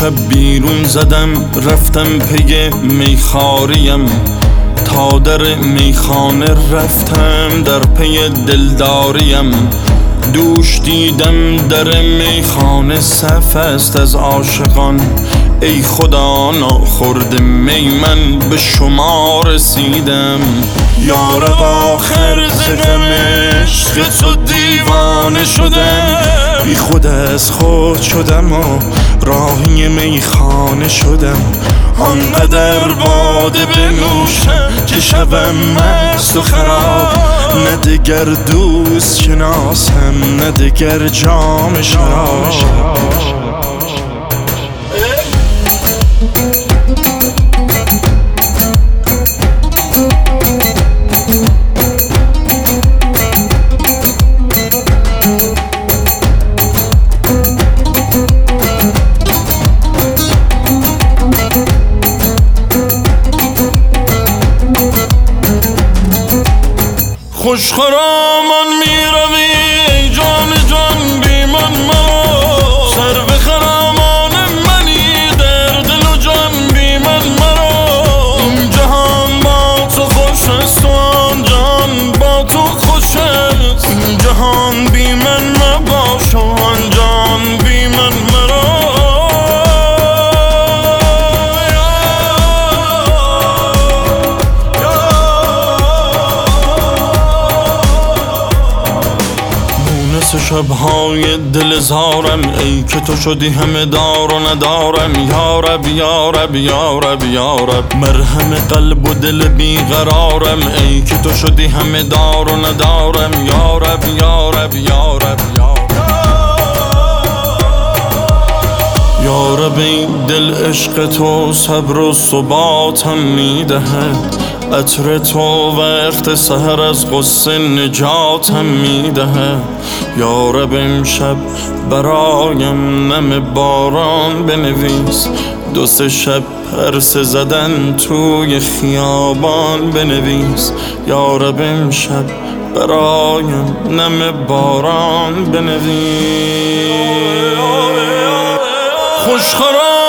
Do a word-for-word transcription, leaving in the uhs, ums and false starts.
امشب بیرون زدم رفتم پی میخاریم، تا در میخانه رفتم در پی دلداریم. دوش دیدم در میخانه صف است از عاشقان، ای خدا ناخورده می من به شما رسیدم. یارب آخر ز غم عشق تو دیوانه شدم، بی خود از خود شدم و راهی میخانه شدم. آنقدر باده بنوشم که شوم مست و خراب، نه دگر دوست شناسم نه دگر جام شراب. خوش خرامان می روی ای جان جان بی من مرا، سر به خرامان منی در دل و جان بی من مرا. این جهان با تو خوش است و آن جهان با تو خوش است، این جهان بی من مباش و آن جهان بی من مرا. شبهای دل زارم ای که تو شدی همه دار و ندارم. یارب یارب یارب یارب مرهم قلب و دل بیقرارم، ای که تو شدی همه دار و ندارم. یارب یارب یارب یارب یارب ای دل عشق تو صبر و ثباتم میدهد، عطر تو وقت سحر از غصه نجاتم میدهد. یارب امشب برایم نم باران بنویس، دو سه شب پرسه زدن توی خیابان بنویس. یارب امشب برایم نم باران بنویس. خوش خرام